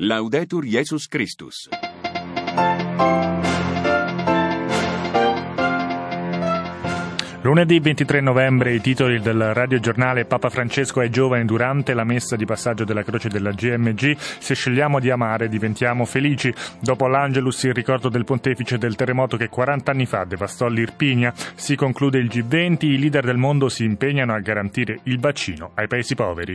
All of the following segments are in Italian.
Laudetur Jesus Christus. Lunedì 23 novembre, i titoli del radiogiornale. Papa Francesco ai giovani durante la messa di passaggio della croce della GMG: se scegliamo di amare diventiamo felici. Dopo l'Angelus, il ricordo del pontefice del terremoto che 40 anni fa devastò l'Irpinia. Si conclude il G20, i leader del mondo si impegnano a garantire il vaccino ai paesi poveri.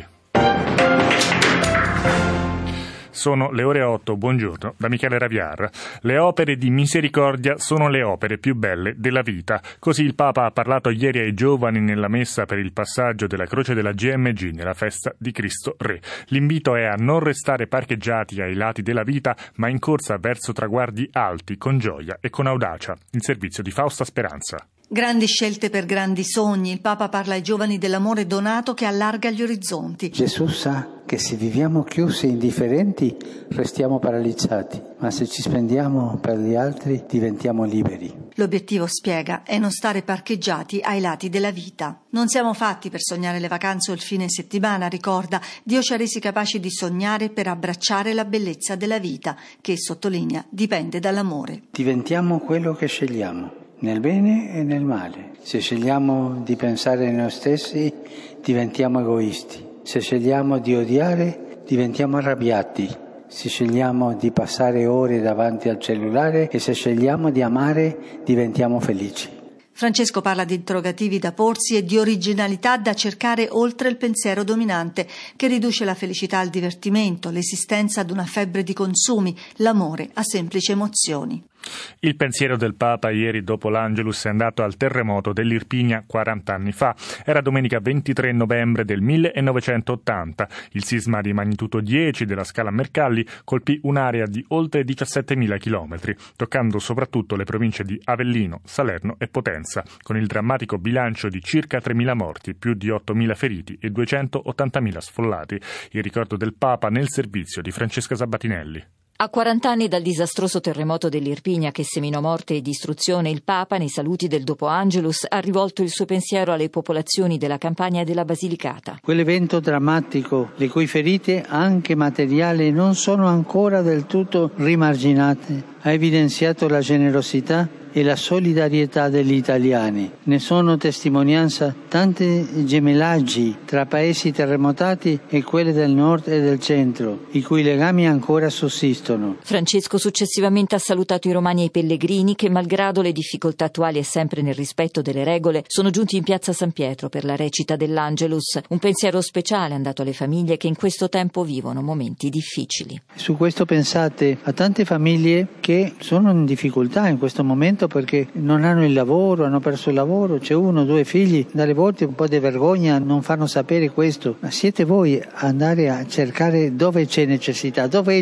Sono le ore 8, buongiorno, da Michele Raviar. Le opere di misericordia sono le opere più belle della vita. Così il Papa ha parlato ieri ai giovani nella messa per il passaggio della croce della GMG nella festa di Cristo Re. L'invito è a non restare parcheggiati ai lati della vita, ma in corsa verso traguardi alti, con gioia e con audacia. Il servizio di Fausta Speranza. Grandi scelte per grandi sogni. Il Papa parla ai giovani dell'amore donato che allarga gli orizzonti. Gesù sa che se viviamo chiusi e indifferenti restiamo paralizzati, ma se ci spendiamo per gli altri diventiamo liberi. L'obiettivo, spiega, è non stare parcheggiati ai lati della vita. Non siamo fatti per sognare le vacanze o il fine settimana, ricorda. Dio ci ha resi capaci di sognare per abbracciare la bellezza della vita, che, sottolinea, dipende dall'amore. Diventiamo quello che scegliamo, nel bene e nel male. Se scegliamo di pensare a noi stessi, diventiamo egoisti. Se scegliamo di odiare, diventiamo arrabbiati. Se scegliamo di passare ore davanti al cellulare e se scegliamo di amare, diventiamo felici. Francesco parla di interrogativi da porsi e di originalità da cercare oltre il pensiero dominante, che riduce la felicità al divertimento, l'esistenza ad una febbre di consumi, l'amore a semplici emozioni. Il pensiero del Papa ieri dopo l'Angelus è andato al terremoto dell'Irpinia 40 anni fa. Era domenica 23 novembre del 1980. Il sisma di magnitudo 10 della scala Mercalli colpì un'area di oltre 17.000 chilometri, toccando soprattutto le province di Avellino, Salerno e Potenza, con il drammatico bilancio di circa 3.000 morti, più di 8.000 feriti e 280.000 sfollati. Il ricordo del Papa nel servizio di Francesca Sabatinelli. A 40 anni dal disastroso terremoto dell'Irpinia che seminò morte e distruzione, il Papa, nei saluti del dopo Angelus, ha rivolto il suo pensiero alle popolazioni della Campania e della Basilicata. Quell'evento drammatico, le cui ferite, anche materiali, non sono ancora del tutto rimarginate, ha evidenziato la generosità e la solidarietà degli italiani. Ne sono testimonianza tanti gemellaggi tra paesi terremotati e quelli del nord e del centro, i cui legami ancora sussistono. Francesco successivamente ha salutato i romani e i pellegrini che, malgrado le difficoltà attuali e sempre nel rispetto delle regole, sono giunti in piazza San Pietro per la recita dell'Angelus. Un pensiero speciale è andato alle famiglie che in questo tempo vivono momenti difficili. Su questo pensate a tante famiglie che sono in difficoltà in questo momento perché non hanno il lavoro, hanno perso il lavoro, c'è 1 o 2 figli, dalle volte un po' di vergogna non fanno sapere questo, ma siete voi a andare a cercare dove c'è necessità, dove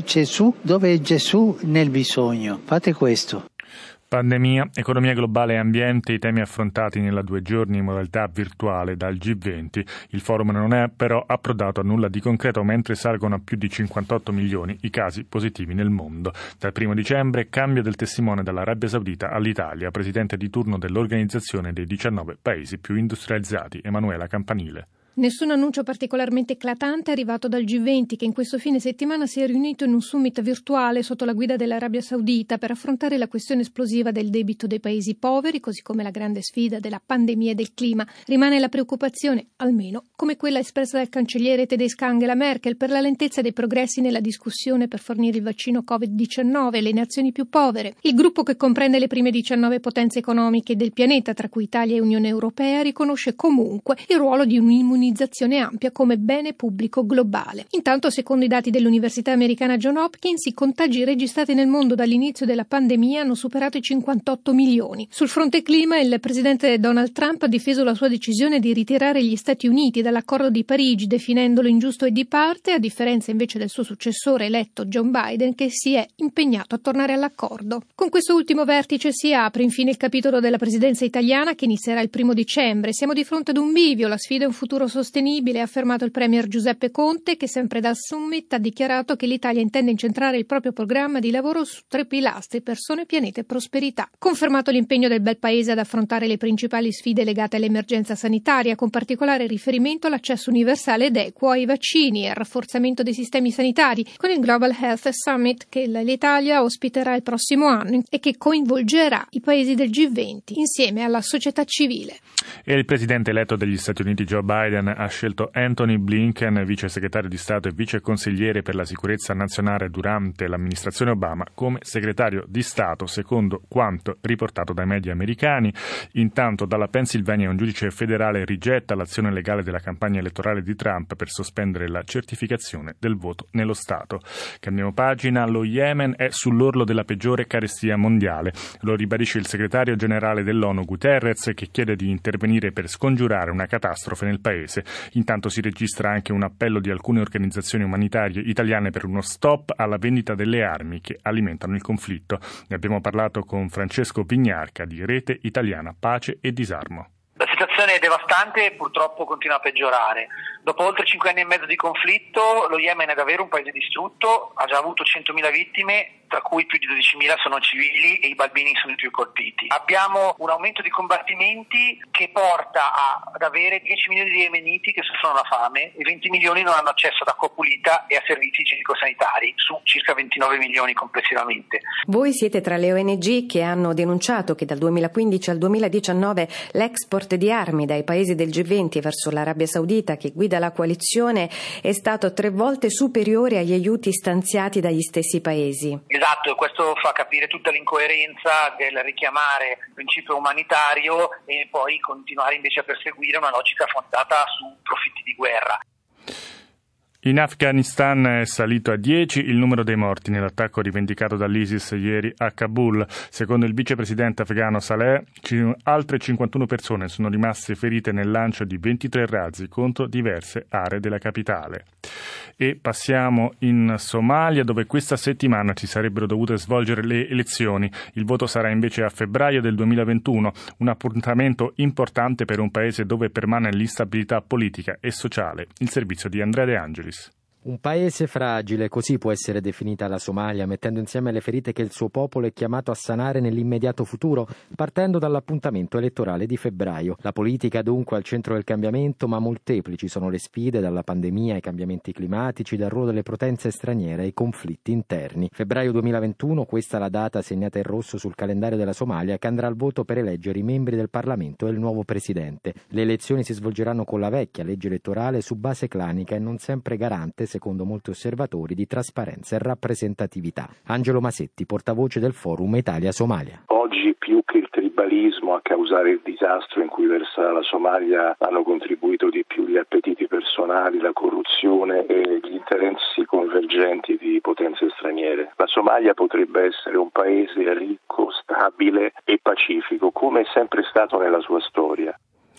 è Gesù nel bisogno. Fate questo. Pandemia, economia globale e ambiente, i temi affrontati nella 2 giorni in modalità virtuale dal G20. Il forum non è però approdato a nulla di concreto, mentre salgono a più di 58 milioni i casi positivi nel mondo. Dal 1 dicembre cambio del testimone dall'Arabia Saudita all'Italia, presidente di turno dell'Organizzazione dei 19 paesi più industrializzati, Emanuela Campanile. Nessun annuncio particolarmente eclatante è arrivato dal G20, che in questo fine settimana si è riunito in un summit virtuale sotto la guida dell'Arabia Saudita per affrontare la questione esplosiva del debito dei paesi poveri, così come la grande sfida della pandemia e del clima. Rimane la preoccupazione, almeno come quella espressa dal cancelliere tedesca Angela Merkel, per la lentezza dei progressi nella discussione per fornire il vaccino Covid-19 alle nazioni più povere. Il gruppo, che comprende le prime 19 potenze economiche del pianeta, tra cui Italia e Unione Europea, riconosce comunque il ruolo di un'immunizzazione ampia come bene pubblico globale. Intanto, secondo i dati dell'Università americana Johns Hopkins, i contagi registrati nel mondo dall'inizio della pandemia hanno superato i 58 milioni. Sul fronte clima, il presidente Donald Trump ha difeso la sua decisione di ritirare gli Stati Uniti dall'accordo di Parigi, definendolo ingiusto e di parte, a differenza invece del suo successore eletto Joe Biden, che si è impegnato a tornare all'accordo. Con questo ultimo vertice si apre infine il capitolo della presidenza italiana, che inizierà il 1 dicembre. Siamo di fronte ad un bivio, la sfida è un futuro sostenibile, ha affermato il premier Giuseppe Conte, che sempre dal summit ha dichiarato che l'Italia intende incentrare il proprio programma di lavoro su 3 pilastri: persone, pianeta e prosperità. Confermato l'impegno del bel paese ad affrontare le principali sfide legate all'emergenza sanitaria, con particolare riferimento all'accesso universale ed equo ai vaccini e al rafforzamento dei sistemi sanitari, con il Global Health Summit che l'Italia ospiterà il prossimo anno e che coinvolgerà i paesi del G20 insieme alla società civile. E il presidente eletto degli Stati Uniti Joe Biden ha scelto Anthony Blinken, vice segretario di Stato e vice consigliere per la sicurezza nazionale durante l'amministrazione Obama, come segretario di Stato, secondo quanto riportato dai media americani. Intanto dalla Pennsylvania un giudice federale rigetta l'azione legale della campagna elettorale di Trump per sospendere la certificazione del voto nello Stato. Cambiamo pagina, lo Yemen è sull'orlo della peggiore carestia mondiale. Lo ribadisce il segretario generale dell'ONU Guterres, che chiede di intervenire per scongiurare una catastrofe nel paese. Intanto si registra anche un appello di alcune organizzazioni umanitarie italiane per uno stop alla vendita delle armi che alimentano il conflitto. Ne abbiamo parlato con Francesco Vignarca di Rete Italiana Pace e Disarmo. La situazione è devastante e purtroppo continua a peggiorare. Dopo oltre 5 anni e mezzo di conflitto, lo Yemen è davvero un paese distrutto, ha già avuto 100.000 vittime, tra cui più di 12.000 sono civili e i bambini sono i più colpiti. Abbiamo un aumento di combattimenti che porta ad avere 10 milioni di yemeniti che soffrono la fame e 20 milioni non hanno accesso ad acqua pulita e a servizi igienico-sanitari, su circa 29 milioni complessivamente. Voi siete tra le ONG che hanno denunciato che dal 2015 al 2019 l'export di armi dai paesi del G20 verso l'Arabia Saudita, che guida la coalizione, è stato 3 volte superiore agli aiuti stanziati dagli stessi paesi. Esatto, e questo fa capire tutta l'incoerenza del richiamare il principio umanitario e poi continuare invece a perseguire una logica fondata su profitti di guerra. In Afghanistan è salito a 10 il numero dei morti nell'attacco rivendicato dall'ISIS ieri a Kabul. Secondo il vicepresidente afghano Saleh, altre 51 persone sono rimaste ferite nel lancio di 23 razzi contro diverse aree della capitale. E passiamo in Somalia, dove questa settimana si sarebbero dovute svolgere le elezioni. Il voto sarà invece a febbraio del 2021, un appuntamento importante per un paese dove permane l'instabilità politica e sociale. Il servizio di Andrea De Angelis. Un paese fragile, così può essere definita la Somalia, mettendo insieme le ferite che il suo popolo è chiamato a sanare nell'immediato futuro, partendo dall'appuntamento elettorale di febbraio. La politica dunque al centro del cambiamento, ma molteplici sono le sfide, dalla pandemia ai cambiamenti climatici, dal ruolo delle potenze straniere ai conflitti interni. Febbraio 2021, questa è la data segnata in rosso sul calendario della Somalia, che andrà al voto per eleggere i membri del Parlamento e il nuovo presidente. Le elezioni si svolgeranno con la vecchia legge elettorale su base clanica e non sempre garante, secondo molti osservatori, di trasparenza e rappresentatività. Angelo Masetti, portavoce del Forum Italia-Somalia. Oggi più che il tribalismo a causare il disastro in cui versa la Somalia hanno contribuito di più gli appetiti personali, la corruzione e gli interessi convergenti di potenze straniere. La Somalia potrebbe essere un paese ricco, stabile e pacifico, come è sempre stato nella sua storia.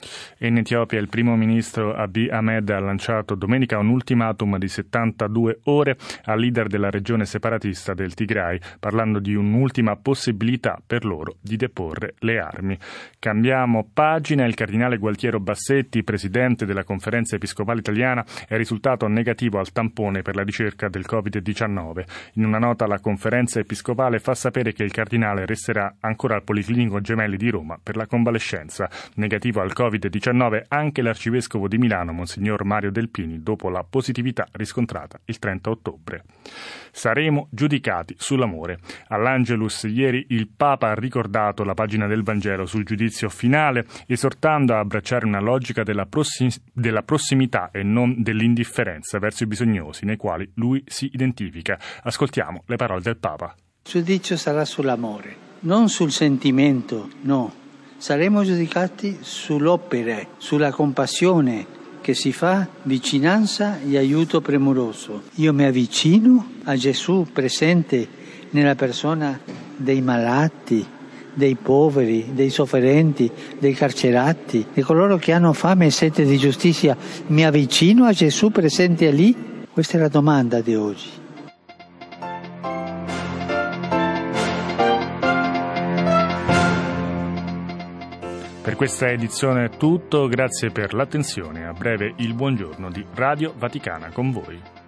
In Etiopia il primo ministro Abiy Ahmed ha lanciato domenica un ultimatum di 72 ore al leader della regione separatista del Tigray, parlando di un'ultima possibilità per loro di deporre le armi. Cambiamo pagina. Il cardinale Gualtiero Bassetti, presidente della Conferenza Episcopale Italiana, è risultato negativo al tampone per la ricerca del Covid-19. In una nota la Conferenza Episcopale fa sapere che il cardinale resterà ancora al Policlinico Gemelli di Roma per la convalescenza. Negativo al Covid-19 anche l'arcivescovo di Milano, Monsignor Mario Delpini, dopo la positività riscontrata il 30 ottobre. Saremo giudicati sull'amore. All'Angelus ieri il Papa ha ricordato la pagina del Vangelo sul giudizio finale, esortando a abbracciare una logica della prossimità e non dell'indifferenza verso i bisognosi, nei quali lui si identifica. Ascoltiamo le parole del Papa. Il giudizio sarà sull'amore, non sul sentimento, no. Saremo giudicati sull'opera, sulla compassione che si fa, vicinanza e aiuto premuroso. Io mi avvicino a Gesù presente nella persona dei malati, dei poveri, dei sofferenti, dei carcerati, di coloro che hanno fame e sete di giustizia. Mi avvicino a Gesù presente lì? Questa è la domanda di oggi. Per Per questa edizione è tutto, grazie per l'attenzione. A breve il buongiorno di Radio Vaticana con voi.